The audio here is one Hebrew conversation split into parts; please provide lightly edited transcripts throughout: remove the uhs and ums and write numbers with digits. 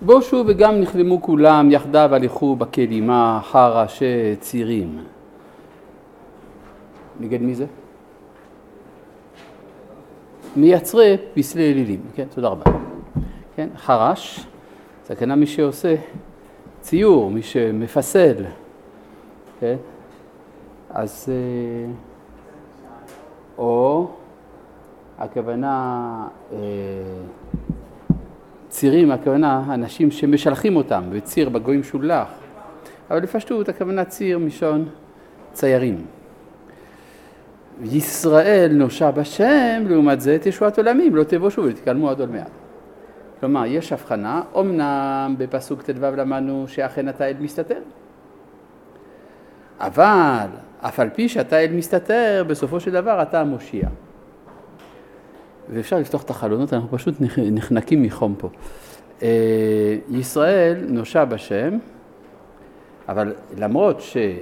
בושו וגם נכלמו כולם יחדיו הלכו בקדימה אחר ראשי צירים. נגד מי זה? מייצרי פסלי אלילים. כן, תודה רבה. כן, חרש, זה כנראה מי שעושה ציור, מי שמפסל. כן? אז או הכוונה צירים, הכוונה אנשים שמשלחים אותם, וציר בגויים שולח. אבל לפשטות הכוונה ציר משון ציירים. ישראל נושע בשם, לעומת זה תשועת עולמים, לא תבושו ותקלמו עד עוד מעט. כלומר, יש הבחנה, אמנם בפסוק ט"ו למדנו שאכן אתה אל מסתתר. אבל אף על פי שאתה אל מסתתר, בסופו של דבר אתה המושיע. ואפשר לפתוח את החלונות, אנחנו פשוט נחנקים מחום פה. ישראל נושע בשם, אבל למרות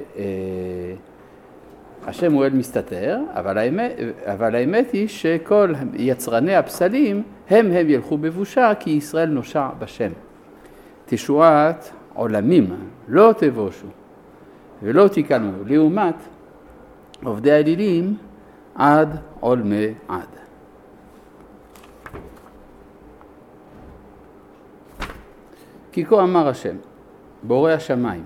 שהשם הוא אל מסתתר, אבל האמת היא שכל יצרני הפסלים, הם ילכו בבושה, כי ישראל נושע בשם. תשועת עולמים, לא תבושו ולא תקלמו, לעומת עובדי האלילים עד עולמי עד. כי כה אמר השם, בורא השמיים,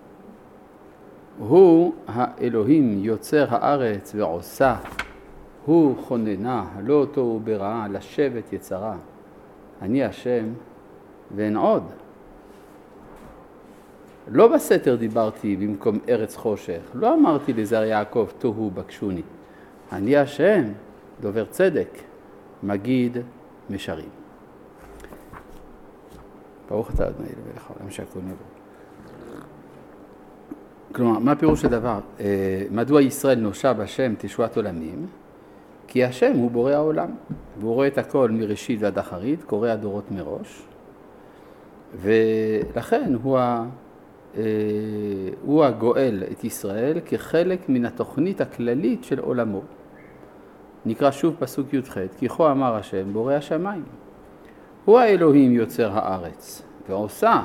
הוא האלוהים יוצר הארץ ועושה, הוא כוננה, לא תוהו ברעה, לשבת יצרה. אני השם ואין עוד. לא בסתר דיברתי במקום ארץ חושך, לא אמרתי לזר יעקב תוהו בקשוני. אני השם, דובר צדק, מגיד משרים. ברוך אתה אדוני אלוהינו העולם שהכל נברא. כלומר, מה פירוש הדבר? מדוע ישראל נושע בשם תשועת עולמים? כי השם הוא בורא העולם, והוא רואה את הכל מראשית ועד אחרית, קורא הדורות מראש, ולכן הוא הגואל את ישראל כחלק מן התוכנית הכללית של עולמו. נקרא שוב פסוק י"ח, כי כה אמר השם בורא השמיים. הוא האלוהים יוצר הארץ ועושה,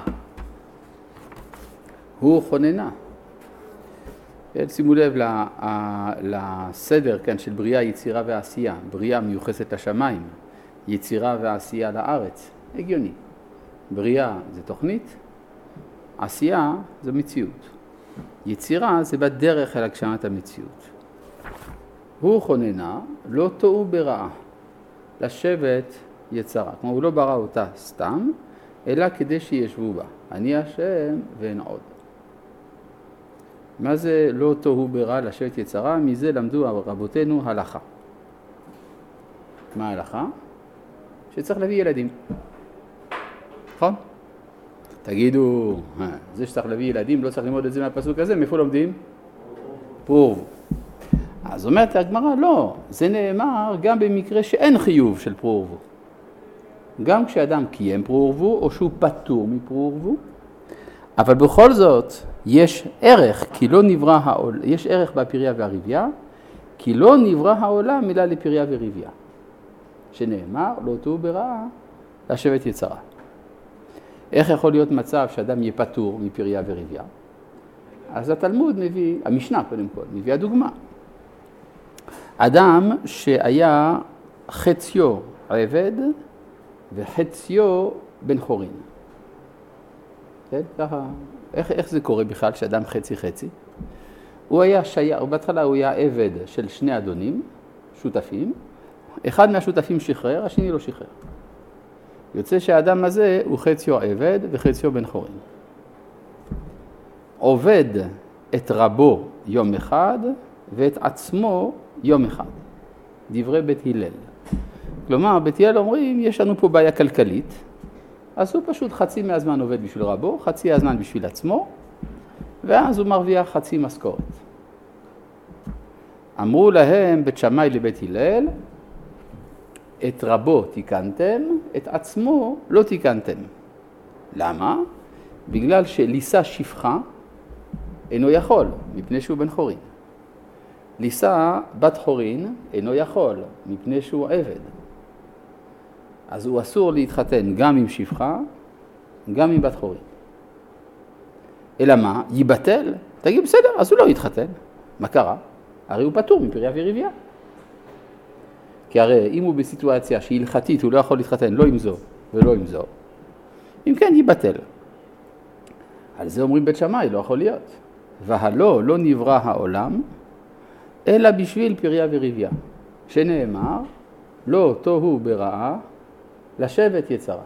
הוא כוננה. שימו לב לסדר כאן של בריאה, יצירה ועשייה. בריאה מיוחסת לשמיים, יצירה ועשייה לארץ. הגיוני. בריאה זה תוכנית, עשייה זה מציאות. יצירה זה בדרך אל הגשמת המציאות. הוא כוננה, לא תוהו ברעה, לשבת יצרה. כלומר, הוא לא ברא אותה סתם, אלא כדי שישבו בה. אני השם ואין עוד. מה זה לא תוהו ברעה, לשבת יצרה? מזה למדו רבותינו הלכה. מה ההלכה? שצריך להביא ילדים. נכון? תגידו, זה שצריך להביא ילדים, לא צריך ללמוד את זה מהפסוק הזה, מאיפה לומדים? פרו. אז אומרת הגמרא, לא, זה נאמר גם במקרה שאין חיוב של פרו ורבו. גם כשאדם קיים פרו ורבו, או שהוא פטור מפרו ורבו, אבל בכל זאת יש ערך, כי לא נברא העולם, יש ערך בפריה והרבייה, כי לא נברא העולם אלא לפריה ורבייה. שנאמר, לא תוהו ברעה, לשבת יצרה. איך יכול להיות מצב שאדם יהיה פטור מפריה ורבייה? אז התלמוד מביא, המשנה קודם כל, מביא הדוגמה. אדם שהיה חציו עבד וחציו בן חורין. כן? ככה, איך זה קורה בכלל שאדם חצי? הוא היה בהתחלה הוא היה עבד של שני אדונים, שותפים. אחד מהשותפים שחרר, השני לא שחרר. יוצא שהאדם הזה הוא חציו עבד וחציו בן חורין. עובד את רבו יום אחד ואת עצמו יום אחד. דברי בית הלל. כלומר, בית הלל אומרים, יש לנו פה בעיה כלכלית, אז הוא פשוט חצי מהזמן עובד בשביל רבו, חצי הזמן בשביל עצמו, ואז הוא מרוויח חצי משכורת. אמרו להם בית שמאי לבית הלל, את רבו תיקנתם, את עצמו לא תיקנתם. למה? בגלל שלישא שפחה אינו יכול, מפני שהוא בן חורין. לישא בת חורין אינו יכול, מפני שהוא עבד. אז הוא אסור להתחתן גם עם שפחה גם עם בת חורין. אלא מה? ייבטל? תגיד, בסדר, אז הוא לא יתחתן. מה קרה? הרי הוא פטור מפריה וריביה. כי הרי אם הוא בסיטואציה שהיא הלכתית, הוא לא יכול להתחתן לא עם זו ולא עם זו. אם כן, ייבטל. על זה אומרים בית שמאי, לא יכול להיות. והלא לא נברא העולם, אלא בשביל פריה וריביה. שנאמר, לא תוהו ברעה, לשבת יצרה.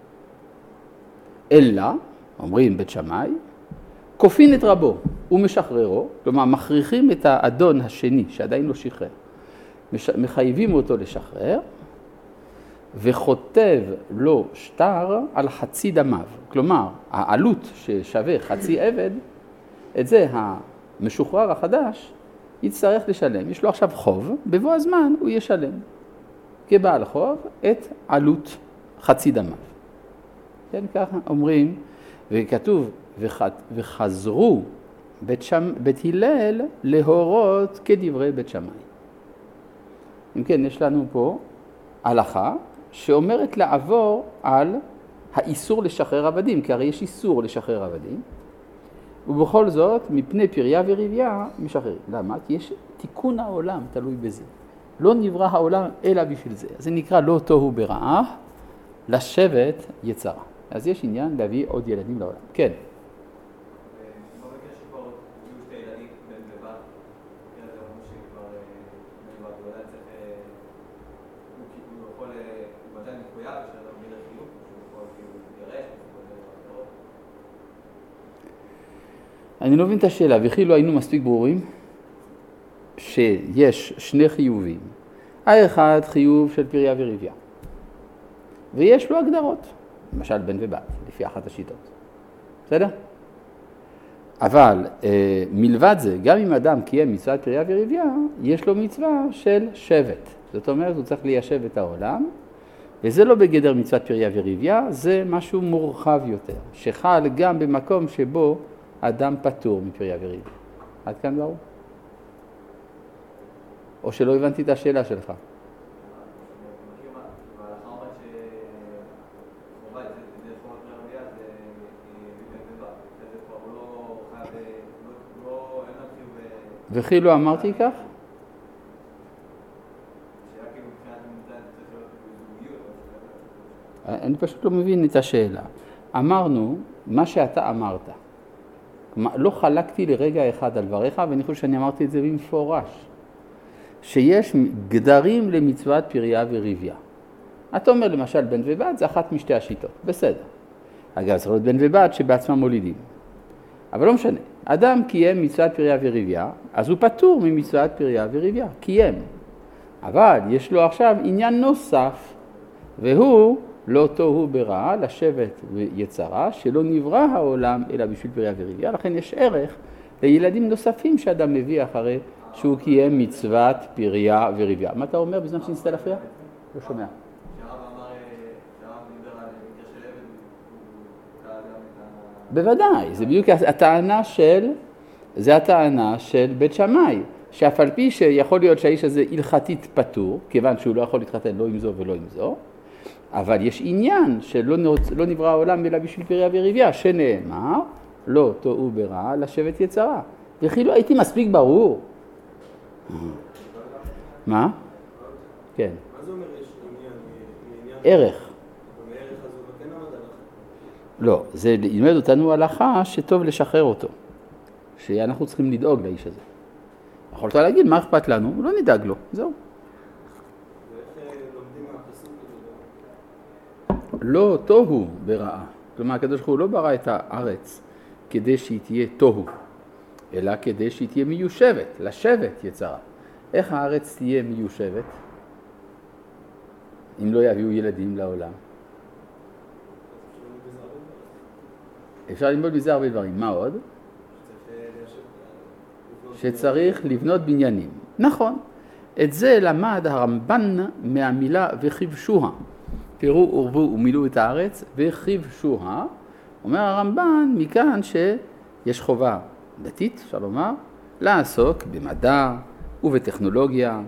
אלא, אומרים בית שמאי, כופין את רבו ומשחררו, כלומר מכריחים את האדון השני שעדיין לא שחרר, מחייבים אותו לשחרר, וכותב לו שטר על חצי דמיו. כלומר, העלות ששווה חצי עבד, את זה המשוחרר החדש יצטרך לשלם. יש לו עכשיו חוב, בבוא הזמן הוא ישלם כבעל חוב את עלות חצי דמיו. כן, ככה אומרים, וכתוב, וחזרו בית הלל להורות כדברי בית שמאי. אם כן, יש לנו פה הלכה שאומרת לעבור על האיסור לשחרר עבדים, כי הרי יש איסור לשחרר עבדים, ובכל זאת, מפני פריה וריביה משחררים. למה? כי יש תיקון העולם, תלוי בזה. לא נברא העולם אלא בשביל זה. אז זה נקרא לא תוהו ברעה, לשבת יצרה. אז יש עניין להביא עוד ילדים לעולם. כן. אני לא מבין את השאלה, וכי לא היינו מספיק ברורים שיש שני חיובים. האחד חיוב של פריה וריביה, ויש לו הגדרות, למשל בן ובת, לפי אחת השיטות. בסדר? אבל מלבד זה, גם אם אדם קיים מצוות פריה וריביה, יש לו מצווה של שבט. זאת אומרת, הוא צריך ליישב את העולם, וזה לא בגדר מצוות פריה וריביה, זה משהו מורחב יותר, שחל גם במקום שבו אדם פטור מפריה וריביה. עד כאן ברור? או שלא הבנתי את השאלה שלך? וכי לא אמרתי כך? אני פשוט לא מבין את השאלה. אמרנו מה שאתה אמרת. לא חלקתי לרגע אחד על דבריך, ואני חושב שאני אמרתי את זה במפורש. שיש גדרים למצוות פריה וריביה. אתה אומר למשל בן ובת, זה אחת משתי השיטות. בסדר. אגב, צריך להיות בן ובת שבעצמם מולידים. אבל לא משנה. אדם קיים מצוות פריה וריביה, אז הוא פטור ממצוות פריה וריביה. קיים. אבל יש לו עכשיו עניין נוסף, והוא לא תוהו ברעה, לשבת יצרה, שלא נברא העולם אלא בשביל פריה וריביה. לכן יש ערך לילדים נוספים שאדם מביא אחרי שהוא קיים מצוות פריה וריביה. מה אתה אומר בזמן שניסתה להפריע? לא שומע. שהרב אמר, שהרב דיבר על מקרה של עבד, הוא קרא גם את בוודאי, זה בדיוק הטענה של בית שמאי, שאף על פי שיכול להיות שהאיש הזה הלכתית פטור, כיוון שהוא לא יכול להתחתן לא עם זו ולא עם זו, אבל יש עניין שלא נברא העולם אלא בשביל פריה וריביה, שנאמר, לא תוהו ברעה, לשבת יצרה. וכי לא הייתי מספיק ברור. מה? כן. מה זה אומר יש עניין? ערך. אבל הערך הזה הוא כן עמד הלכה? לא, זה ילמד אותנו הלכה שטוב לשחרר אותו. שאנחנו צריכים לדאוג לאיש הזה. יכולת להגיד, מה אכפת לנו? לא נדאג לו, זהו. ואיך לומדים מהפסוק הזה? לא תוהו ברעה. כלומר, הקדוש ברוך הוא לא ברא את הארץ כדי שהיא תהיה תוהו, אלא כדי שהיא תהיה מיושבת, לשבת יצרה. איך הארץ תהיה מיושבת? אם לא יביאו ילדים לעולם. אפשר ללמוד מזה הרבה דברים. מה עוד? שצריך לבנות בניינים. נכון. את זה למד הרמב"ן מהמילה וכיבשוה. תראו, עורבו ומילאו את הארץ וכיבשוה. אומר הרמב"ן מכאן שיש חובה דתית, אפשר לומר, לעסוק במדע ובטכנולוגיה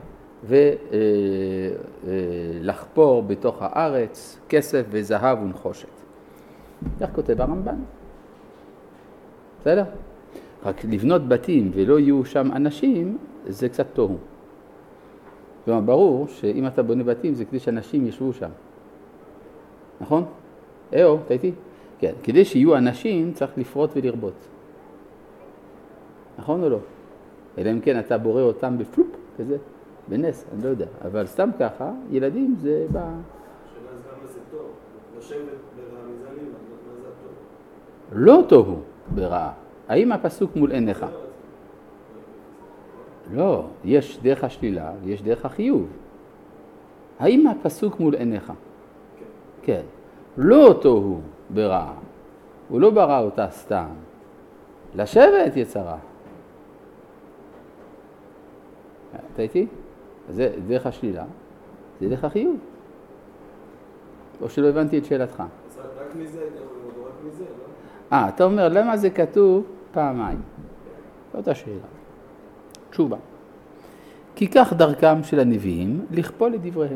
ולחפור בתוך הארץ כסף וזהב ונחושת. כך כותב הרמב"ן. בסדר? רק לבנות בתים ולא יהיו שם אנשים, זה קצת תוהו. כלומר, ברור שאם אתה בונה בתים זה כדי שאנשים ישבו שם. נכון? אתה איתי? כן, כדי שיהיו אנשים צריך לפרוט ולרבות. נכון או לא? אלא אם כן אתה בורא אותם בפלופ, כזה, בנס, אני לא יודע. אבל סתם ככה, ילדים זה בא... השאלה אז למה זה טוב? לשבת ברמיזלים, מה זה טוב? לא תוהו ברעה. האם הפסוק מול עיניך? לא, יש דרך השלילה ויש דרך החיוב. האם הפסוק מול עיניך? כן. לא תוהו ברעה. הוא לא ברא אותה סתם. לשבת יצרה. אתה איתי? זה דרך השלילה, זה דרך החיוב. או שלא הבנתי את שאלתך. רק מזה, רק מזה, לא? אתה אומר, למה זה כתוב פעמיים? זאת השאלה. תשובה. כי כך דרכם של הנביאים לכפול את דבריהם.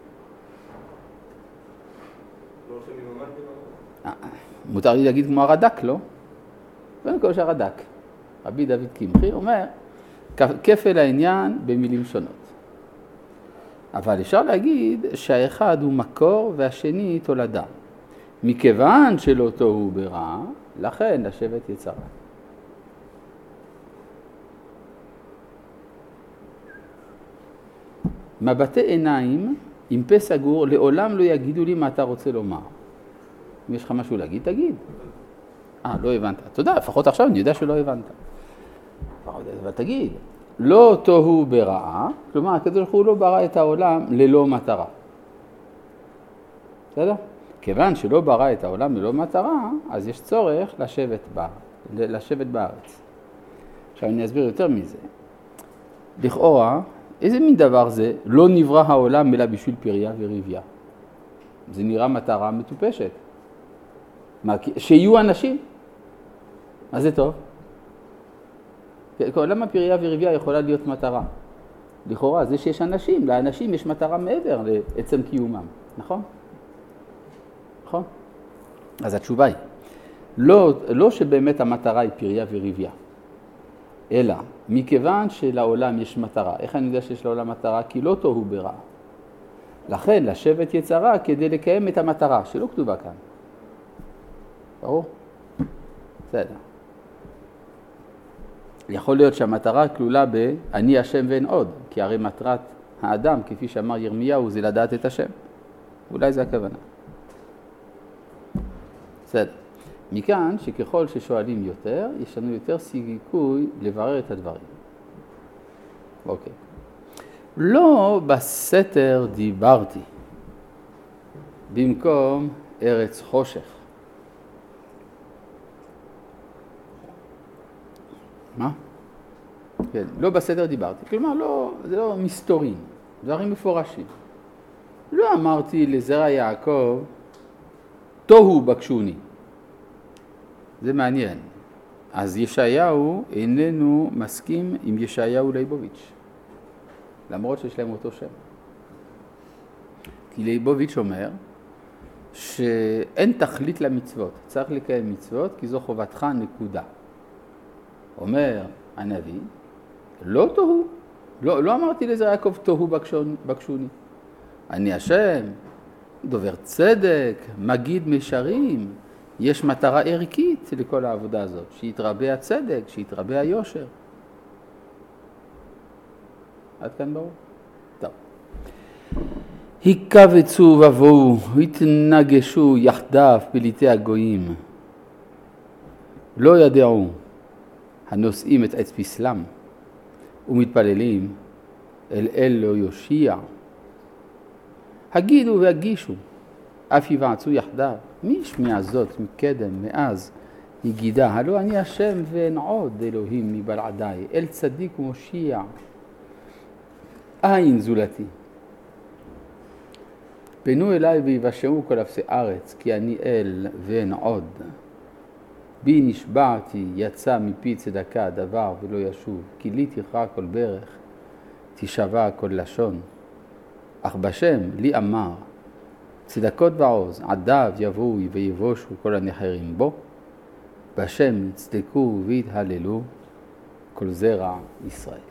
לא הולכים עם המד במה? מותר לי להגיד כמו הרד"ק, לא? קודם כל שהרד"ק, רבי דוד קמחי, אומר, כפל העניין במילים שונות. אבל אפשר להגיד שהאחד הוא מקור והשני תולדה. מכיוון שלא תוהו ברע, לכן לשבת יצרה. מבטי עיניים עם פה סגור לעולם לא יגידו לי מה אתה רוצה לומר. אם יש לך משהו להגיד, תגיד. לא הבנת. תודה, לפחות עכשיו אני יודע שלא הבנת. אבל תגיד, לא תוהו ברעה, כלומר, הקדוש ברוך הוא לא ברא את העולם ללא מטרה. בסדר? כיוון שלא ברא את העולם ללא מטרה, אז יש צורך לשבת בארץ. עכשיו אני אסביר יותר מזה. לכאורה, איזה מין דבר זה? לא נברא העולם אלא בשביל פריה וריביה. זה נראה מטרה מטופשת. שיהיו אנשים. מה זה טוב? למה פריה וריביה יכולה להיות מטרה? לכאורה, זה שיש אנשים, לאנשים יש מטרה מעבר לעצם קיומם. נכון? נכון? אז התשובה היא, לא שבאמת המטרה היא פריה וריביה, אלא מכיוון שלעולם יש מטרה. איך אני יודע שיש לעולם מטרה? כי לא תוהו ברע. לכן לשבת יצרה כדי לקיים את המטרה, שלא כתובה כאן. ברור? בסדר. יכול להיות שהמטרה כלולה ב"אני השם ואין עוד", כי הרי מטרת האדם, כפי שאמר ירמיהו, זה לדעת את השם. אולי זה הכוונה. בסדר. מכאן שככל ששואלים יותר, יש לנו יותר סיכוי לברר את הדברים. אוקיי. לא בסתר דיברתי, במקום ארץ חושך. מה? כן, לא בסדר דיברתי. כלומר, זה לא מסתורים, דברים מפורשים. לא אמרתי לזרע יעקב, תוהו בקשוני. זה מעניין. אז ישעיהו איננו מסכים עם ישעיהו ליבוביץ', למרות שיש להם אותו שם. כי ליבוביץ' אומר שאין תכלית למצוות, צריך לקיים מצוות כי זו חובתך נקודה. אומר הנביא, לא תוהו, לא אמרתי לזרע יעקב תוהו בקשוני. אני השם, דובר צדק, מגיד משרים, יש מטרה ערכית לכל העבודה הזאת, שיתרבה הצדק, שיתרבה היושר. עד כאן ברור? טוב. היקבצו ובואו, התנגשו יחדיו פליטי הגויים. לא ידעו הנושאים את עץ פסלם ומתפללים אל אלו יושיע. הגידו והגישו, אף יבעצו יחדיו. מי ישמיע זאת מקדם מאז יגידה? הלא אני השם ואין עוד אלוהים מבלעדיי, אל צדיק ומושיע. אין זולתי. פנו אליי ויבשעו כל אפסי ארץ, כי אני אל ואין עוד. בי נשבעתי, יצא מפי צדקה דבר ולא ישוב, כי לי תכרע כל ברך, תשבע כל לשון. אך בשם לי אמר, צדקות ועוז, עדיו יבואו ויבושו כל הנחרים בו, בהשם יצדקו ויתהללו כל זרע ישראל.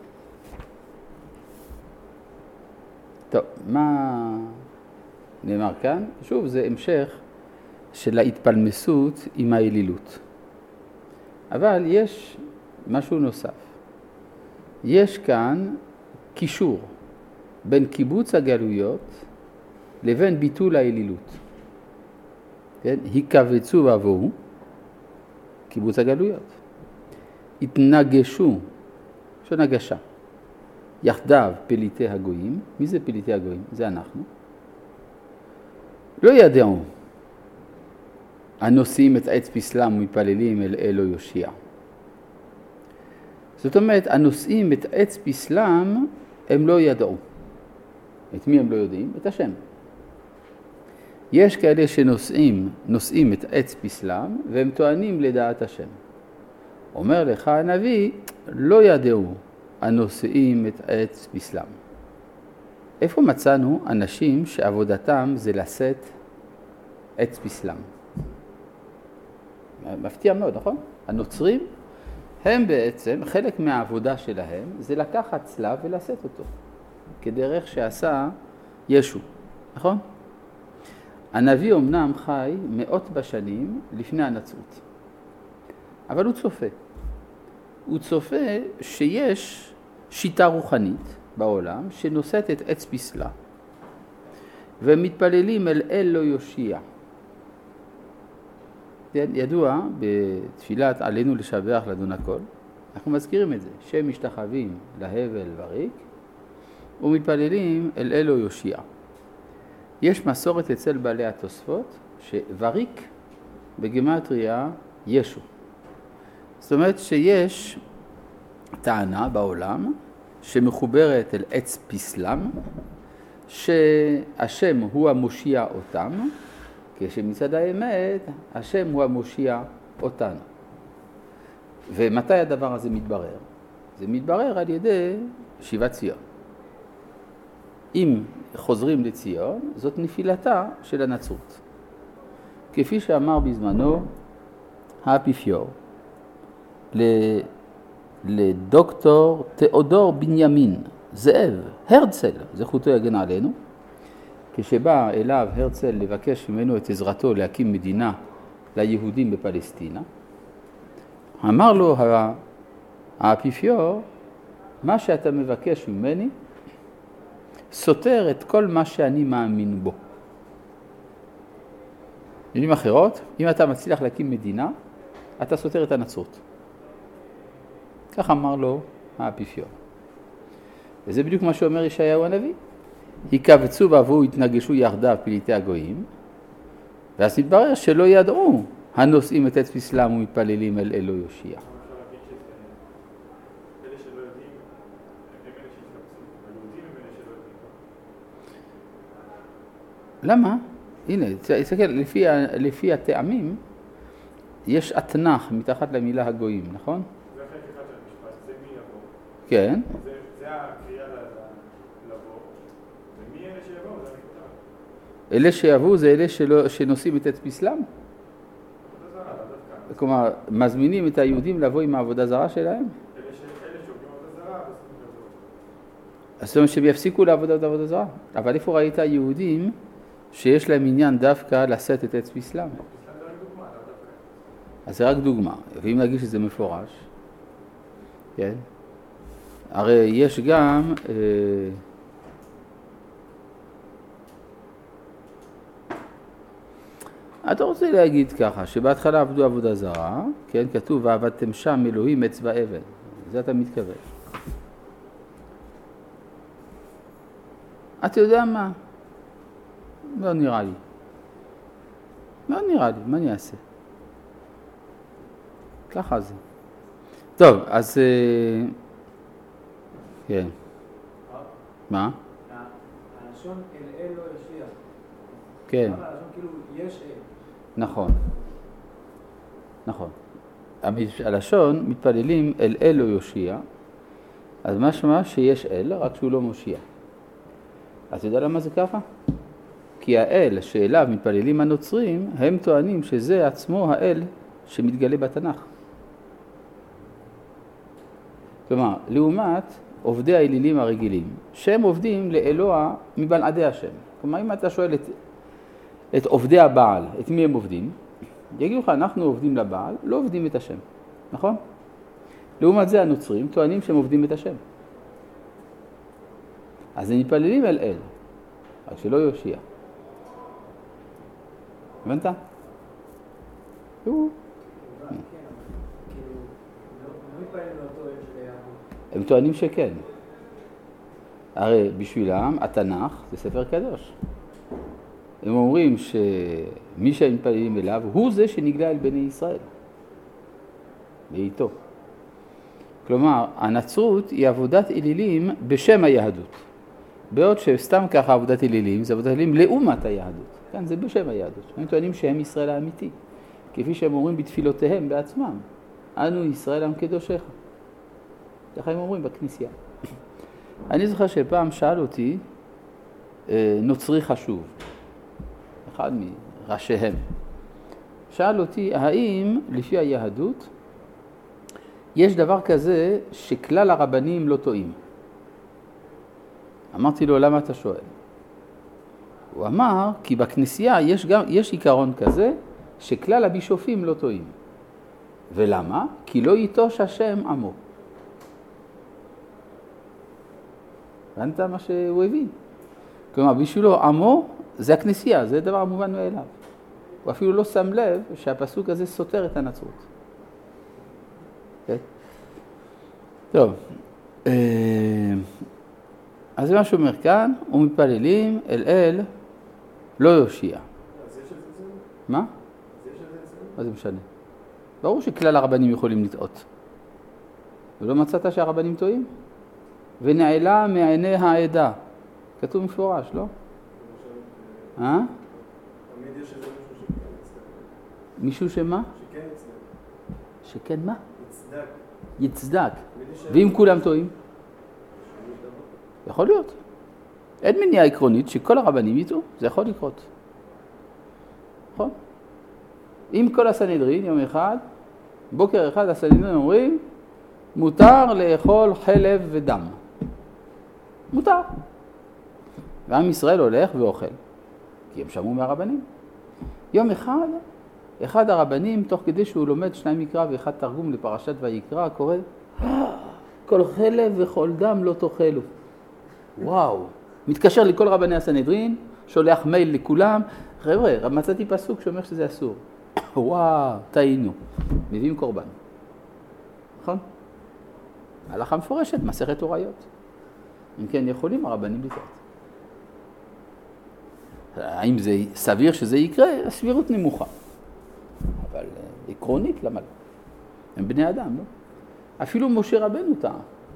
טוב, מה נאמר כאן? שוב, זה המשך של ההתפלמסות עם האלילות. אבל יש משהו נוסף. יש כאן קישור בין קיבוץ הגלויות לבין ביטול האלילות. כן? היקבצו ובואו, קיבוץ הגלויות. התנגשו, שון הגשה. יחדיו פליטי הגויים. מי זה פליטי הגויים? זה אנחנו. לא ידעו. הנושאים את עץ פסלם ומתפללים אל אלו יושיע. זאת אומרת, הנושאים את עץ פסלם הם לא ידעו. את מי הם לא יודעים? את השם. יש כאלה שנושאים את עץ פסלם והם טוענים לדעת השם. אומר לך הנביא, לא ידעו הנושאים את עץ פסלם. איפה מצאנו אנשים שעבודתם זה לשאת עץ פסלם? מפתיע מאוד, נכון? הנוצרים הם בעצם, חלק מהעבודה שלהם זה לקחת צלב ולשאת אותו, כדרך שעשה ישו, נכון? הנביא אמנם חי מאות בשנים לפני הנצרות, אבל הוא צופה. הוא צופה שיש שיטה רוחנית בעולם שנושאת את עץ פסלה, ומתפללים אל אלו יושיע. ידוע בתפילת עלינו לשבח לאדון הכל, אנחנו מזכירים את זה, שם משתחווים להבל וריק, ומתפללים אל אלו יושיע. יש מסורת אצל בעלי התוספות שוריק בגימטריה ישו. זאת אומרת שיש טענה בעולם שמחוברת אל עץ פסלם, שהשם הוא המושיע אותם, כשמצד האמת השם הוא המושיע אותנו. ומתי הדבר הזה מתברר? זה מתברר על ידי שיבת ציון. אם חוזרים לציון, זאת נפילתה של הנצרות. כפי שאמר בזמנו האפיפיור לדוקטור תיאודור בנימין זאב, הרצל, זכותו יגן עלינו, כשבא אליו הרצל לבקש ממנו את עזרתו להקים מדינה ליהודים בפלסטינה, אמר לו האפיפיור, מה שאתה מבקש ממני סותר את כל מה שאני מאמין בו. במילים אחרות, אם אתה מצליח להקים מדינה, אתה סותר את הנצרות. כך אמר לו האפיפיור. וזה בדיוק מה שאומר ישעיהו הנביא. יקבצו ובואו יתנגשו יחדיו פליטי הגויים, ואז מתברר שלא ידעו הנושאים את עץ פסלם ומתפללים אל אלו יושיע. למה? הנה, תסתכל, לפי הטעמים, יש אתנח מתחת למילה הגויים, נכון? זה החלק אחד של המשפט, זה מי יבוא. כן. זה הקריאה לבוא, ומי אלה שיבואו, זה הנקודה. אלה שיבואו זה אלה שנושאים את עץ פסלם? כלומר, מזמינים את היהודים לבוא עם העבודה זרה שלהם? אלה שעובדים עבודה זרה, עושים לבוא. זאת אומרת שהם יפסיקו לעבוד עבודה זרה. אבל איפה ראית יהודים שיש להם עניין דווקא לשאת את עץ פסלם? פסלם זה רק דוגמה, לא דווקא. אז זה רק דוגמה, ואם נגיד שזה מפורש, כן? הרי יש גם אתה רוצה להגיד ככה, שבהתחלה עבדו עבודה זרה, כן, כתוב, ועבדתם שם אלוהים עץ ואבן. זה אתה מתכוון. אתה יודע מה? לא נראה לי. לא נראה לי, מה אני אעשה? ככה זה. טוב, אז כן. מה? הלשון אל אל לא ישיע. כן. הלשון כאילו יש אל. נכון. נכון. הלשון מתפללים אל אלו יושיע, אז משמע שיש אל, רק שהוא לא מושיע. אז אתה יודע למה זה ככה? כי האל שאליו מתפללים הנוצרים, הם טוענים שזה עצמו האל שמתגלה בתנ"ך. כלומר, לעומת עובדי האלילים הרגילים, שהם עובדים לאלוה מבלעדי השם. כלומר, אם אתה שואל את עובדי הבעל, את מי הם עובדים, יגידו לך, אנחנו עובדים לבעל, לא עובדים את השם, נכון? לעומת זה הנוצרים טוענים שהם עובדים את השם. אז הם מתפללים אל אל, רק שלא יושיע. הבנת? הם טוענים שכן. הרי בשבילם התנ"ך זה ספר קדוש. הם אומרים שמי שהם מתפללים אליו הוא זה שנגלה אל בני ישראל. ואיתו. כלומר, הנצרות היא עבודת אלילים בשם היהדות. בעוד שסתם ככה עבודת אלילים, זה עבודת אלילים לעומת היהדות. כאן זה בשם היהדות. הם טוענים שהם ישראל האמיתי. כפי שהם אומרים בתפילותיהם בעצמם. אנו ישראל עם קדושך. ככה הם אומרים בכנסייה. אני זוכר שפעם שאל אותי נוצרי חשוב. אחד מראשיהם. שאל אותי, האם לפי היהדות יש דבר כזה שכלל הרבנים לא טועים? אמרתי לו, למה אתה שואל? הוא אמר, כי בכנסייה יש עיקרון כזה שכלל הבישופים לא טועים. ולמה? כי לא ייטוש השם עמו. הבנת מה שהוא הבין? כלומר, בשבילו עמו זה הכנסייה, זה דבר מובן מאליו. הוא אפילו לא שם לב שהפסוק הזה סותר את הנצרות. Okay? טוב, אז מה שאומר כאן, ומתפללים אל אל לא יושיע. מה? מה זה משנה? ברור שכלל הרבנים יכולים לטעות. ולא מצאת שהרבנים טועים? ונעלה מעיני העדה. כתוב מפורש, לא? תמיד יש איזה מישהו שכן מישהו יצדק. שמה? שכן יצדק. שכן מה? יצדק. יצדק. תמיד יש ואם כולם טועים? יכול להיות. אין מניעה עקרונית שכל הרבנים יטעו, זה יכול לקרות. נכון? אם כל הסנהדרין יום אחד, בוקר אחד הסנהדרין אומרים, מותר לאכול חלב ודם. מותר. ועם ישראל הולך ואוכל, כי הם שמעו מהרבנים. יום אחד הרבנים, תוך כדי שהוא לומד 2 מקרא ואחד תרגום לפרשת ויקרא, קורא, כל חלב וכל דם לא תאכלו. וואו. מתקשר לכל רבני הסנהדרין, שולח מייל לכולם, חבר'ה, מצאתי פסוק שאומר שזה אסור. וואו, טעינו. מביאים קורבן. נכון? הלכה מפורשת, מסכת הוריות. אם כן, יכולים הרבנים לטעות. האם זה סביר שזה יקרה? הסבירות נמוכה. אבל עקרונית, למה לא? הם בני אדם, לא? אפילו משה רבנו טעה.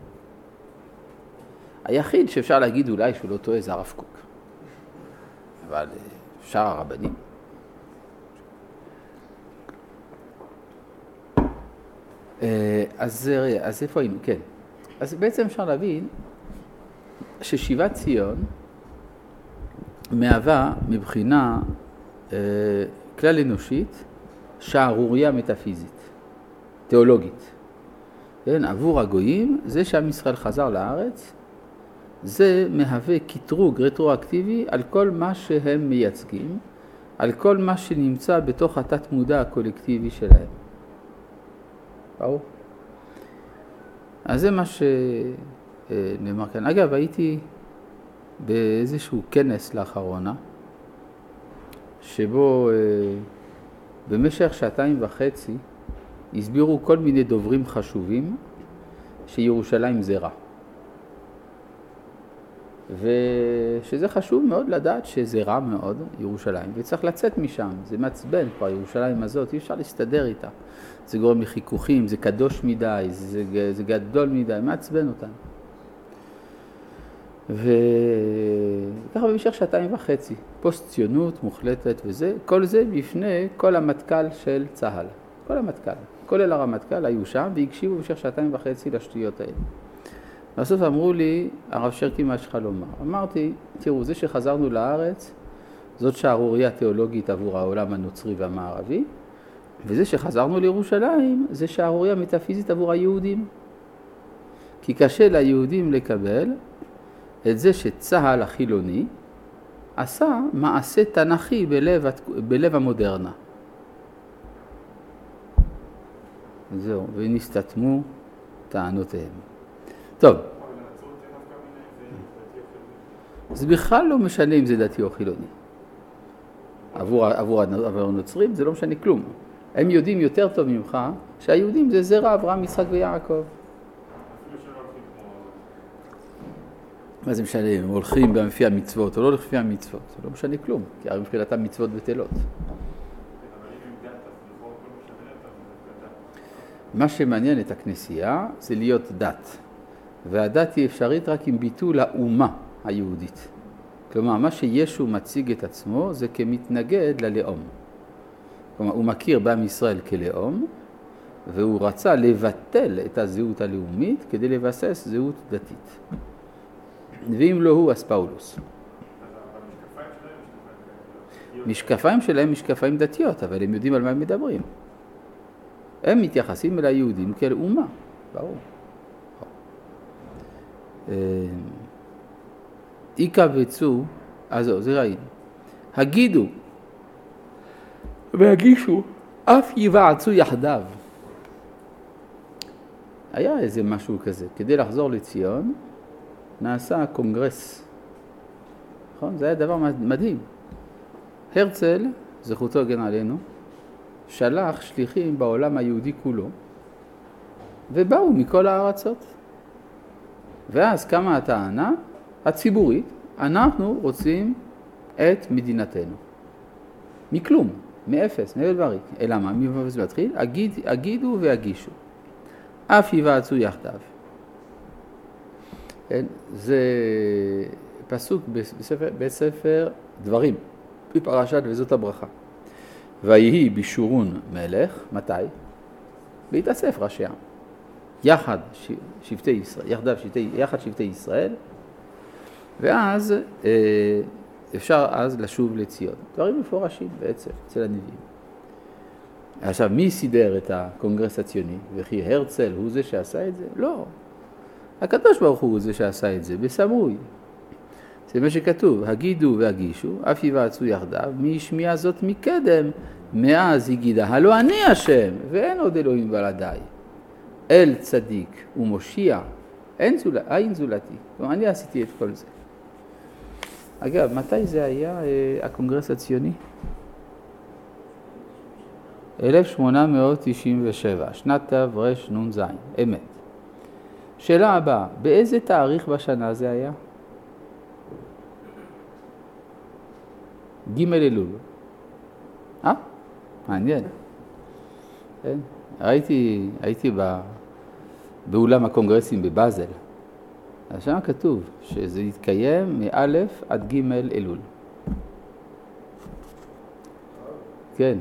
היחיד שאפשר להגיד אולי שהוא לא טועה זה הרב קוק. אבל שאר הרבנים. אז איפה היינו? כן. אז בעצם אפשר להבין ששיבת ציון מהווה מבחינה כלל אנושית שערוריה מטאפיזית, תיאולוגית. כן, עבור הגויים, זה שעם ישראל חזר לארץ, זה מהווה קטרוג רטרואקטיבי על כל מה שהם מייצגים, על כל מה שנמצא בתוך התת מודע הקולקטיבי שלהם. ברור? אז זה מה שנאמר כאן. אגב, הייתי באיזשהו כנס לאחרונה, שבו במשך 2.5 הסבירו כל מיני דוברים חשובים שירושלים זה רע. ושזה חשוב מאוד לדעת שזה רע מאוד, ירושלים, וצריך לצאת משם, זה מעצבן כבר, ירושלים הזאת, אי אפשר להסתדר איתה. זה גורם לחיכוכים, זה קדוש מדי, זה גדול מדי, מעצבן אותם. וככה במשך 2.5, פוסט ציונות מוחלטת וזה, כל זה בפני כל המטכ"ל של צה"ל. כל המטכ"ל, כולל הרמטכ"ל היו שם והקשיבו במשך 2.5 לשטויות האלה. בסוף אמרו לי, הרב שרקי, מה שלך לומר? אמרתי, תראו, זה שחזרנו לארץ, זאת שערוריה תיאולוגית עבור העולם הנוצרי והמערבי, וזה שחזרנו לירושלים זה שערוריה מטאפיזית עבור היהודים. כי קשה ליהודים לקבל את זה שצהל החילוני עשה מעשה תנכי בלב המודרנה. זהו, ונסתתמו טענותיהם. טוב. זה בכלל לא משנה אם זה דתי או חילוני. עבור הנוצרים זה לא משנה כלום. הם יודעים יותר טוב ממך שהיהודים זה זרע אברהם, יצחק ויעקב. מה זה משנה, הם הולכים לפי המצוות או לא לפי המצוות, זה לא משנה כלום, כי הרי מבחינתם מצוות בטלות. מה שמעניין את הכנסייה זה להיות דת, והדת היא אפשרית רק עם ביטול האומה היהודית. כלומר, מה שישו מציג את עצמו זה כמתנגד ללאום. כלומר, הוא מכיר בעם ישראל כלאום, והוא רצה לבטל את הזהות הלאומית כדי לבסס זהות דתית. ואם לא הוא, אז פאולוס. משקפיים שלהם משקפיים דתיות, אבל הם יודעים על מה הם מדברים. הם מתייחסים אל היהודים כאל אומה, ברור. יקבצו, אז זה ראינו. הגידו והגישו, אף יבעצו יחדיו. היה איזה משהו כזה. כדי לחזור לציון, נעשה קונגרס. נכון? זה היה דבר מדהים. הרצל, זכותו הגן עלינו, שלח שליחים בעולם היהודי כולו, ובאו מכל הארצות. ואז קמה הטענה הציבורית, אנחנו רוצים את מדינתנו. מכלום, מאפס, מאבל וריק. אלא מה? מאפס מתחיל? הגידו והגישו. אף יבעצו יחדיו. זה פסוק בספר דברים, בפרשת וזאת הברכה. ויהי בישורון מלך, מתי? בהתאסף ראשי העם. יחד שבטי ישראל, ואז אפשר אז לשוב לציון. דברים מפורשים בעצם אצל הנביאים. עכשיו, מי סידר את הקונגרס הציוני? וכי הרצל הוא זה שעשה את זה? לא. הקדוש ברוך הוא זה שעשה את זה, בסמוי. זה מה שכתוב, הגידו והגישו, אף יבעצו יחדיו, מי השמיע זאת מקדם, מאז הגידה, הלא אני השם, ואין עוד אלוהים בלעדיי. אל צדיק ומושיע, אין זולתי. כלומר, אני עשיתי את כל זה. אגב, מתי זה היה הקונגרס הציוני? 1897, שנת תרנ"ז, אמת. שאלה הבאה, באיזה תאריך בשנה זה היה? ג' אלול. מעניין. כן? הייתי באולם הקונגרסים בבאזל. אז שם כתוב שזה יתקיים מאלף עד ג' אלול. כן.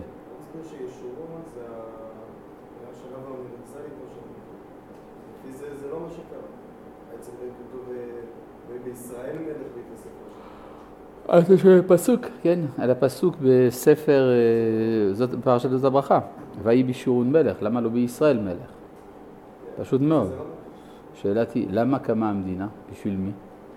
זה לא מה שקרה. בעצם כתוב בישראל מלך בהתאסף. אז יש פסוק, כן, על הפסוק בספר, זאת פרשת זאת הברכה. ויהי בישורון מלך, למה לא בישראל מלך? פשוט מאוד. שאלתי, למה קמה המדינה? בשביל מי?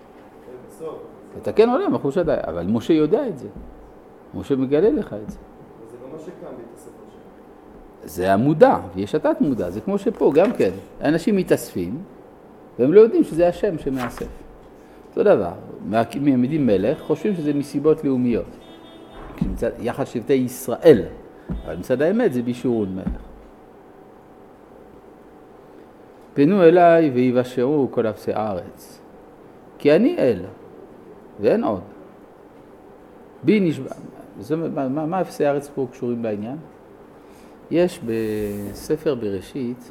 תתקן עולם, אחוש עדיי, אבל משה יודע את זה. משה מגלה לך את זה. זה לא מה שקם בהתאסף ראשי. זה המודע, ויש התת מודע, זה כמו שפה גם כן. אנשים מתאספים, והם לא יודעים שזה השם שמאסף. אותו דבר, מעמידים מלך, חושבים שזה מסיבות לאומיות. יחד שבטי ישראל, אבל מצד האמת זה בישורון מלך. פנו אליי ויבשרו כל אפסי הארץ, כי אני אל, ואין עוד. בי נשבע, מה אפסי הארץ פה קשורים לעניין? יש בספר בראשית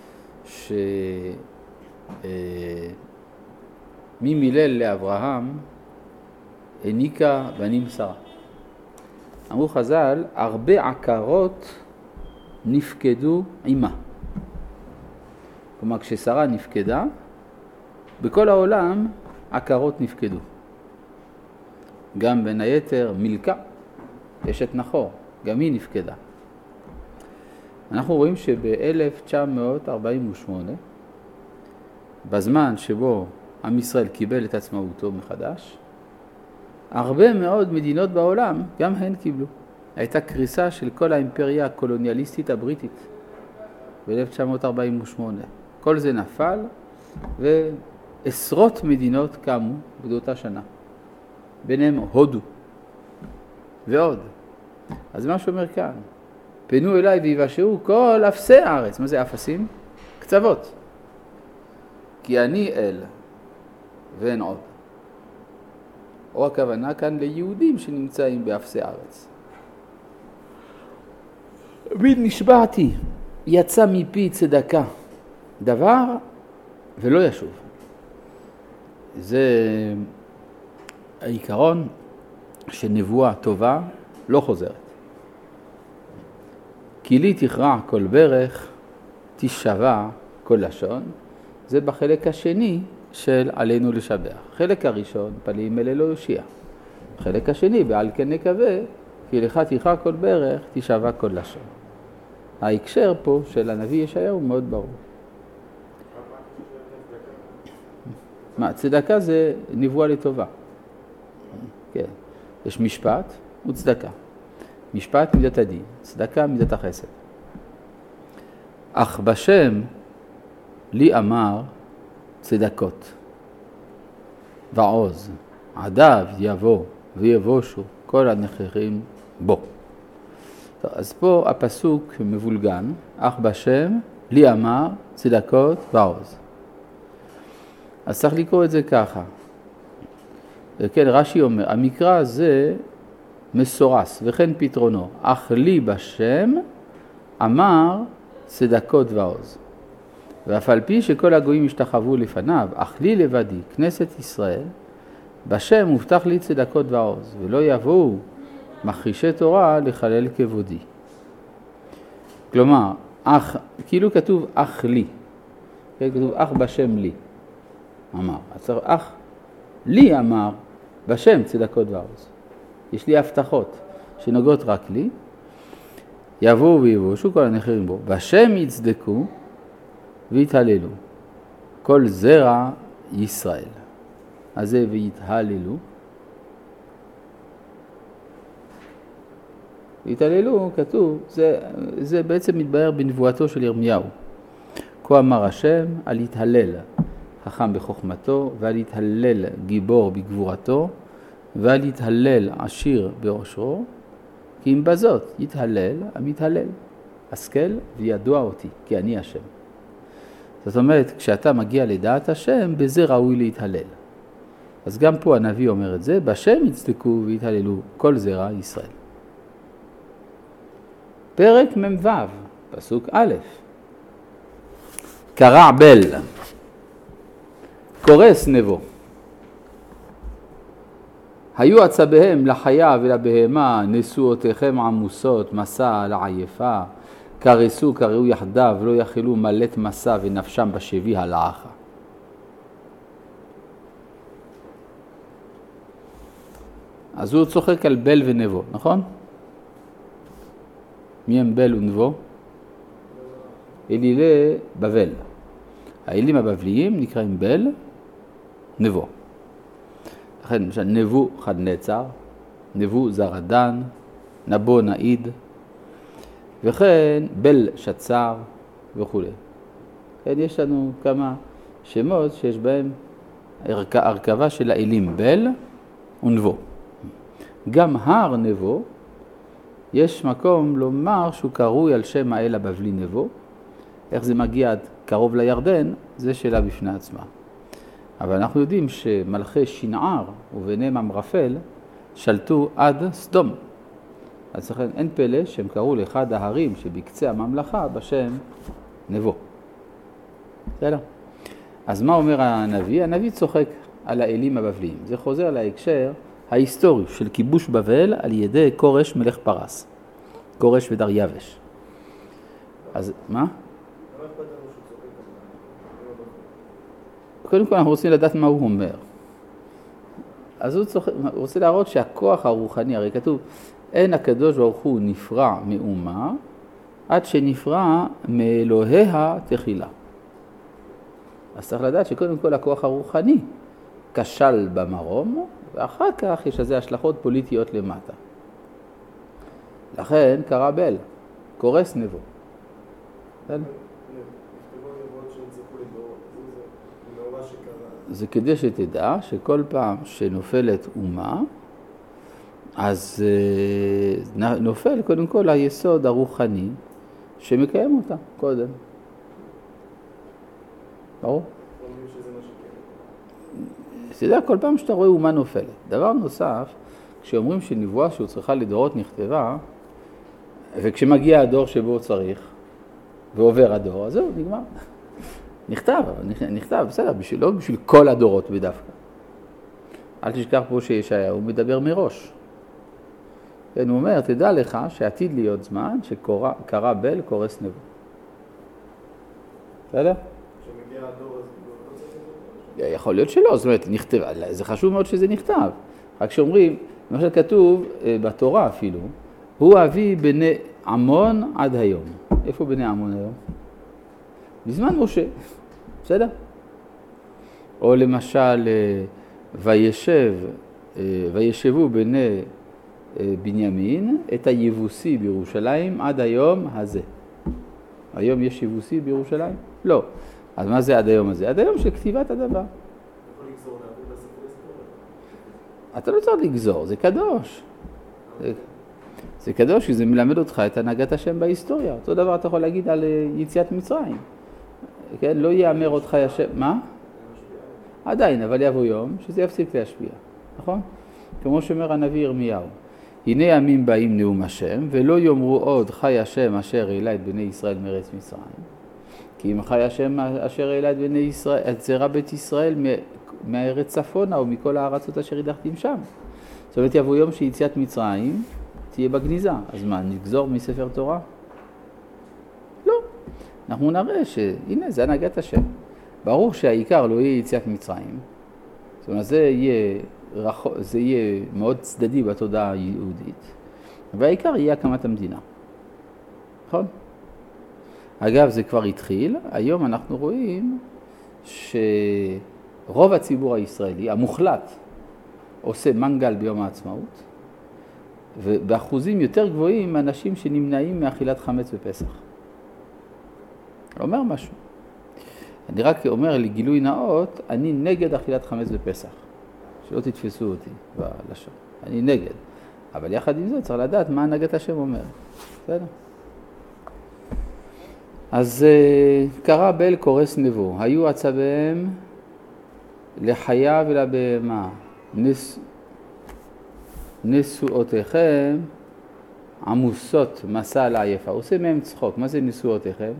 מי מילל לאברהם העניקה בנים שרה. אמרו חז"ל, הרבה עקרות נפקדו עימה. כלומר, כששרה נפקדה, בכל העולם עקרות נפקדו. גם בין היתר מילכה, אשת נחור, גם היא נפקדה. אנחנו רואים שב-1948, בזמן שבו עם ישראל קיבל את עצמאותו מחדש, הרבה מאוד מדינות בעולם גם הן קיבלו. הייתה קריסה של כל האימפריה הקולוניאליסטית הבריטית ב-1948. כל זה נפל ועשרות מדינות קמו באותה שנה. ביניהם הודו ועוד. אז מה שאומר כאן, פנו אליי ויבשעו כל אפסי הארץ. מה זה אפסים? קצוות. כי אני אל ואין עוד. או הכוונה כאן ליהודים שנמצאים באפסי הארץ. ונשבעתי, יצא מפי צדקה דבר ולא ישוב. זה העיקרון שנבואה טובה לא חוזרת. כי לי תכרע כל ברך, תשבע כל לשון. זה בחלק השני של עלינו לשבח. חלק הראשון, פנים אלה לא יושיע. חלק השני, בעל כן נקווה, כי לך תכרע כל ברך, תשבע כל לשון. ההקשר פה של הנביא ישעיהו הוא מאוד ברור. מה, צדקה זה נבואה לטובה. כן. יש משפט וצדקה. משפט מידת הדין, צדקה מידת החסד. אך בשם לי אמר צדקות ועוז, עדיו יבוא ויבושו כל הנכרים בו. טוב, אז פה הפסוק מבולגן, אך בשם לי אמר צדקות ועוז. אז צריך לקרוא את זה ככה. כן, רש"י אומר, המקרא הזה מסורס וכן פתרונו, אך לי בשם אמר צדקות ועוז. ואף על פי שכל הגויים השתחוו לפניו, אך לי לבדי, כנסת ישראל, בשם מובטח לי צדקות ועוז, ולא יבואו מכחישי תורה לחלל כבודי. כלומר, כאילו כתוב אך לי, כתוב אך בשם לי, אמר. אז אך לי אמר בשם צדקות ועוז. יש לי הבטחות שנוגעות רק לי, יבואו ויבושו כל הנכרים בו, בשם יצדקו ויתהללו כל זרע ישראל. אז זה ויתהללו. ויתהללו כתוב, זה בעצם מתבהר בנבואתו של ירמיהו. כה אמר השם על יתהלל חכם בחוכמתו, ועל יתהלל גיבור בגבורתו, ועל יתהלל עשיר בעושרו, כי אם בזאת יתהלל המתהלל, השכל וידוע אותי, כי אני השם. זאת אומרת, כשאתה מגיע לדעת השם, בזה ראוי להתהלל. אז גם פה הנביא אומר את זה, בשם יצדקו ויתהללו כל זרע ישראל. פרק מ"ו, פסוק א', קרע בל, קורס נבו. היו עצביהם לחיה ולבהמה, נשואותיכם עמוסות, מסע לעייפה, קרסו קראו יחדיו, לא יכלו מלט מסע ונפשם בשבי הלעכה. אז הוא צוחק על בל ונבו, נכון? מי הם בל ונבו? אלילי בבל. האלים הבבליים נקראים בל, נבו. לכן, למשל, נבו חד נצר, נבו זרדן, נבו נעיד, וכן בל שצר וכו'. כן, יש לנו כמה שמות שיש בהם הרכבה של האלים בל ונבו. גם הר נבו, יש מקום לומר שהוא קרוי על שם האל הבבלי נבו. איך זה מגיע עד קרוב לירדן, זה שאלה בפני עצמה. אבל אנחנו יודעים שמלכי שנער וביניהם אמרפל שלטו עד סדום. אז לכן אין פלא שהם קראו לאחד ההרים שבקצה הממלכה בשם נבו. בסדר? אז מה אומר הנביא? הנביא צוחק על האלים הבבליים. זה חוזר להקשר ההיסטורי של כיבוש בבל על ידי קורש מלך פרס. קורש ודריווש. אז מה? קודם כל אנחנו רוצים לדעת מה הוא אומר. אז הוא רוצה להראות שהכוח הרוחני, הרי כתוב, אין הקדוש ברוך הוא נפרע מאומה, עד שנפרע מאלוהיה תחילה. אז צריך לדעת שקודם כל הכוח הרוחני כשל במרום, ואחר כך יש לזה השלכות פוליטיות למטה. לכן קרא בל, קורס נבו. זה כדי שתדע שכל פעם שנופלת אומה, אז נופל קודם כל היסוד הרוחני שמקיים אותה קודם. ברור? אתה יודע, כל פעם שאתה רואה אומה נופלת. דבר נוסף, כשאומרים שנבואה שהוא צריכה לדורות נכתבה, וכשמגיע הדור שבו צריך, ועובר הדור, אז זהו, נגמר. נכתב, בסדר, לא בשביל כל הדורות בדווקא. אל תשכח פה שישעיהו מדבר מראש. כן, הוא אומר, תדע לך שעתיד להיות זמן שקרא בל קורס נבו. בסדר? כשמגיע הדור אז יכול להיות שלא, זאת אומרת, נכתב, זה חשוב מאוד שזה נכתב. רק שאומרים, למשל כתוב בתורה אפילו, הוא אבי בני עמון עד היום. איפה בני עמון היום? בזמן משה, בסדר? או למשל, וישבו בני בנימין את היבוסי בירושלים עד היום הזה. היום יש יבוסי בירושלים? לא. אז מה זה עד היום הזה? עד היום של כתיבת הדבר. יכול לגזור להעביר לספר היסטוריה. אתה לא צריך לגזור, זה קדוש. זה קדוש כי זה מלמד אותך את הנהגת השם בהיסטוריה. אותו דבר אתה יכול להגיד על יציאת מצרים. כן, לא יאמר אותך השם. מה? עדיין, אבל יבוא יום שזה יפסיק להשפיע. נכון? כמו שאומר הנביא ירמיהו. הנה ימים באים נאום השם, ולא יאמרו עוד חי השם אשר העלה את בני ישראל מארץ מצרים. כי אם חי השם אשר העלה את בני ישראל, את זרע בית ישראל מהארץ צפונה או מכל הארצות אשר הדחתים שם. זאת אומרת, יבוא יום שיציאת מצרים תהיה בגניזה. אז מה, נגזור מספר תורה? לא. אנחנו נראה שהנה, זה הנהגת השם. ברור שהעיקר לא יהיה יציאת מצרים. זאת אומרת, זה יהיה מאוד צדדי בתודעה היהודית. והעיקר יהיה הקמת המדינה. נכון? אגב, זה כבר התחיל. היום אנחנו רואים שרוב הציבור הישראלי, המוחלט, עושה מנגל ביום העצמאות, ובאחוזים יותר גבוהים אנשים שנמנעים מאכילת חמץ בפסח. אומר משהו. אני רק אומר לגילוי נאות, אני נגד אכילת חמץ בפסח. שלא תתפסו אותי בלשון. אני נגד. אבל יחד עם זה צריך לדעת מה הנהגת השם אומר. בסדר? אז קרא בל קורס נבו. היו עצביהם לחיה ולבהמה. נשואותיכם עמוסות מסע לעייפה. עושה מהם צחוק. מה זה נשואותיכם?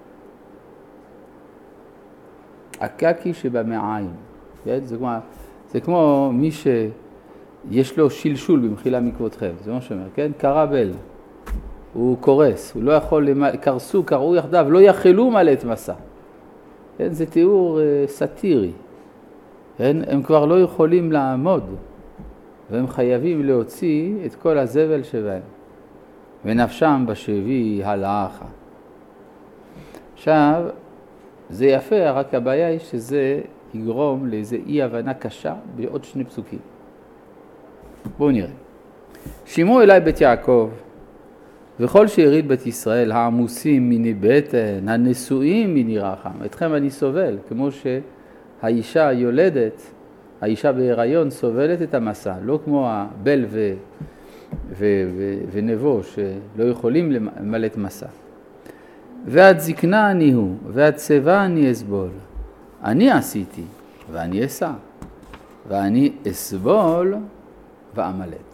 הקקי שבמעיים. זה כמו מי שיש לו שילשול במחילה מכבודכם. זה מה שאומר, כן? קרא בל. הוא קורס. הוא לא יכול, קראו יחדיו, לא יכלו מלא את מסע. כן? זה תיאור סאטירי. כן? הם כבר לא יכולים לעמוד. והם חייבים להוציא את כל הזבל שבהם. ונפשם בשבי הלאכה. עכשיו, זה יפה, רק הבעיה היא שזה יגרום לאיזו אי הבנה קשה בעוד שני פסוקים. בואו נראה. שימו אליי בית יעקב, וכל שארית בית ישראל, העמוסים מני בטן, הנשואים מני רחם. אתכם אני סובל, כמו שהאישה יולדת, האישה בהיריון סובלת את המסע, לא כמו הבל ונבו שלא יכולים למלא את מסע. ועד זקנה אני הוא, ועד צבא אני אסבול. אני עשיתי, ואני אסע, ואני אסבול ואמלט.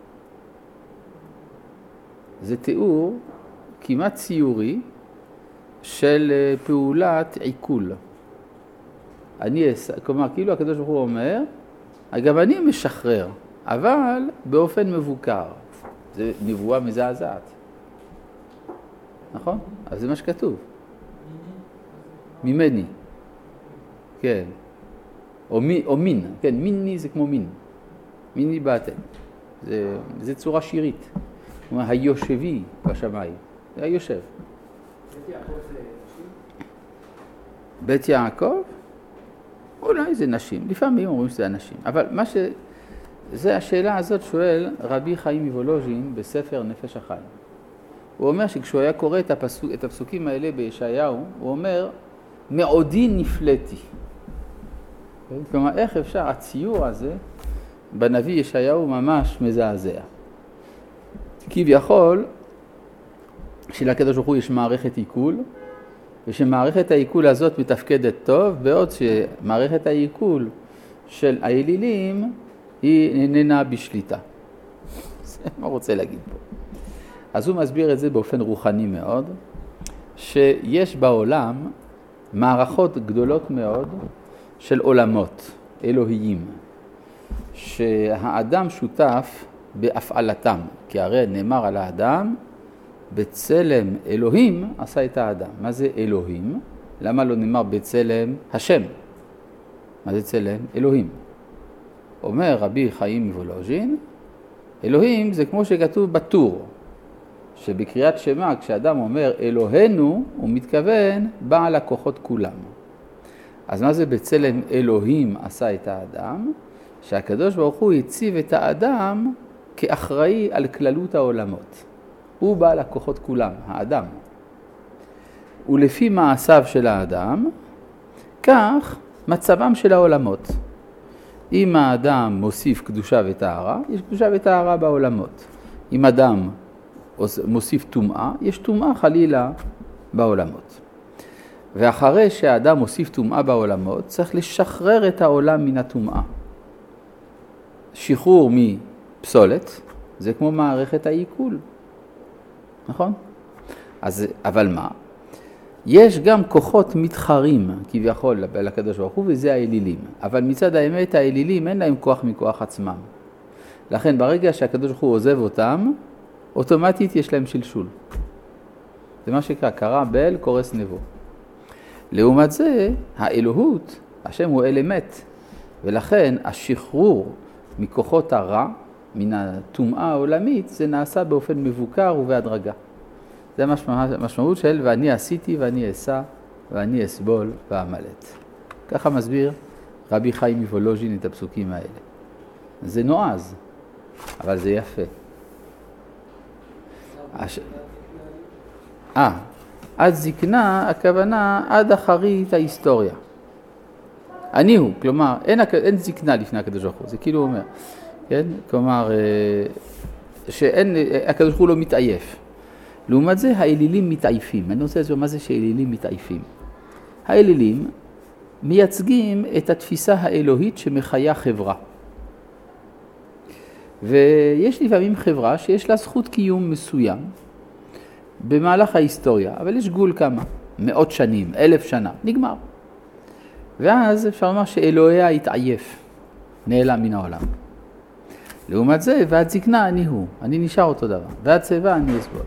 זה תיאור כמעט ציורי של פעולת עיכול. אני אסע, כלומר, כאילו הקדוש ברוך הוא אומר, גם אני משחרר, אבל באופן מבוקר. זה נבואה מזעזעת. נכון? אז זה מה שכתוב. ממני. כן. או מין. כן, מיני זה כמו מין. מיני באתם. זה צורה שירית. זאת אומרת, היושבי בשמיים. זה היושב. בית יעקב זה נשים? בית יעקב? אולי זה נשים. לפעמים אומרים שזה אנשים. אבל זה השאלה הזאת שואל רבי חיים מוולוז'ין בספר נפש החיים. הוא אומר שכשהוא היה קורא את הפסוקים האלה בישעיהו, הוא אומר, מעודי נפלאתי. כלומר, איך אפשר, הציור הזה בנביא ישעיהו ממש מזעזע. כביכול, שלקדוש ברוך הוא יש מערכת עיכול, ושמערכת העיכול הזאת מתפקדת טוב, בעוד שמערכת העיכול של האלילים היא איננה בשליטה. זה מה הוא רוצה להגיד פה. אז הוא מסביר את זה באופן רוחני מאוד, שיש בעולם מערכות גדולות מאוד של עולמות אלוהיים, שהאדם שותף בהפעלתם, כי הרי נאמר על האדם, בצלם אלוהים עשה את האדם. מה זה אלוהים? למה לא נאמר בצלם השם? מה זה צלם? אלוהים. אומר רבי חיים מוולוז'ין, אלוהים זה כמו שכתוב בטור, שבקריאת שמע כשאדם אומר אלוהינו, הוא מתכוון בעל הכוחות כולם. אז מה זה בצלם אלוהים עשה את האדם? שהקדוש ברוך הוא הציב את האדם כאחראי על כללות העולמות. הוא בעל הכוחות כולם, האדם. ולפי מעשיו של האדם, כך מצבם של העולמות. אם האדם מוסיף קדושה וטהרה, יש קדושה וטהרה בעולמות. אם אדם מוסיף טומאה, יש טומאה חלילה בעולמות. ואחרי שהאדם מוסיף טומאה בעולמות, צריך לשחרר את העולם מן הטומאה. שחרור מפסולת, זה כמו מערכת העיכול. נכון? אבל מה? יש גם כוחות מתחרים כביכול לקדוש ברוך הוא, וזה האלילים. אבל מצד האמת האלילים אין להם כוח מכוח עצמם. לכן ברגע שהקדוש ברוך הוא עוזב אותם, אוטומטית יש להם שלשול. זה מה שקרה, קרא באל קורס נבו. לעומת זה, האלוהות, השם הוא אל אמת, ולכן השחרור מכוחות הרע, מן הטומאה העולמית, זה נעשה באופן מבוקר ובהדרגה. זה המשמעות של ואני עשיתי ואני אעשה ואני אסבול ואמלט. ככה מסביר רבי חיים מוולוז'ין את הפסוקים האלה. זה נועז, אבל זה יפה. עד זקנה, הכוונה עד אחרית ההיסטוריה. אני הוא, כלומר, אין זקנה לפני הקדוש ברוך הוא, זה כאילו אומר, כן? כלומר, הקדוש ברוך הוא לא מתעייף. לעומת זה, האלילים מתעייפים. אני רוצה לזור מה זה שאלילים מתעייפים. האלילים מייצגים את התפיסה האלוהית שמחיה חברה. ויש לפעמים חברה שיש לה זכות קיום מסוים במהלך ההיסטוריה, אבל יש גבול כמה, 100 שנים, 1000 שנה, נגמר. ואז אפשר לומר שאלוהיה התעייף, נעלם מן העולם. לעומת זה, ועד זקנה אני הוא, אני נשאר אותו דבר, ועד צבא אני אסבול.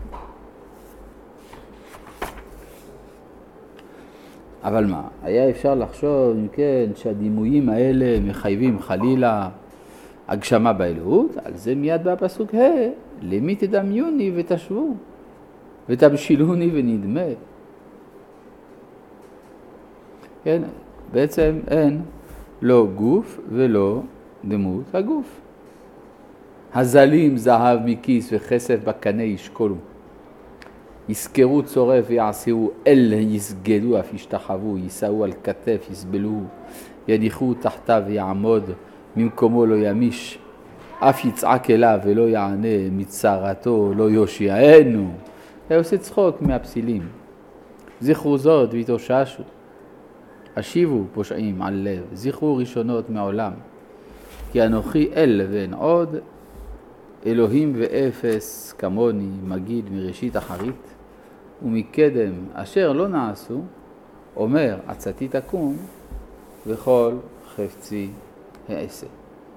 אבל מה, היה אפשר לחשוב, אם כן, שהדימויים האלה מחייבים חלילה הגשמה באלוהות, על זה מיד בפסוק למי תדמיוני ותשבו, ותבשילוני ונדמה. כן, בעצם אין לא גוף ולא דמות הגוף. הזלים זהב מכיס וכסף בקנה ישקולו. יזכרו צורף ויעשהו, אל יסגדו אף ישתחוו, יישאו על כתף יסבלו, יניחו תחתיו ויעמוד, ממקומו לא ימיש, אף יצעק אליו ולא יענה, מצערתו לא יושיענו. הוא עושה צחוק מהפסילים. זכרו זאת והתאוששו. השיבו פושעים על לב, זכרו ראשונות מעולם. כי אנוכי אל ואין עוד, אלוהים ואפס כמוני מגיד מראשית אחרית, ומקדם אשר לא נעשו, אומר עצתי תקום, וכל חפצי העשה.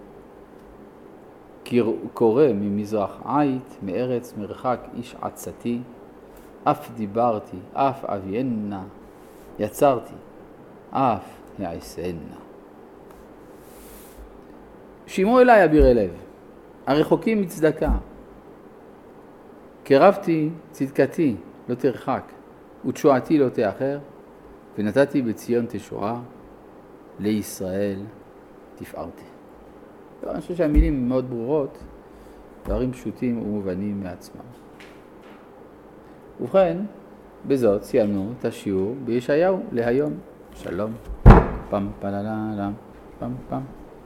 קורא ממזרח עית, מארץ מרחק איש עצתי, אף דיברתי, אף אביאנה, יצרתי, אף העשנה. שמעו אליי אבירי לב, הרחוקים מצדקה. קרבתי צדקתי לא תרחק, ותשועתי לא תאחר, ונתתי בציון תשועה, לישראל תפארתי. אני חושב שהמילים מאוד ברורות, דברים פשוטים ומובנים מעצמם. ובכן, בזאת סיימנו את השיעור בישעיהו להיום. שלום. פם פלללם, פם פם.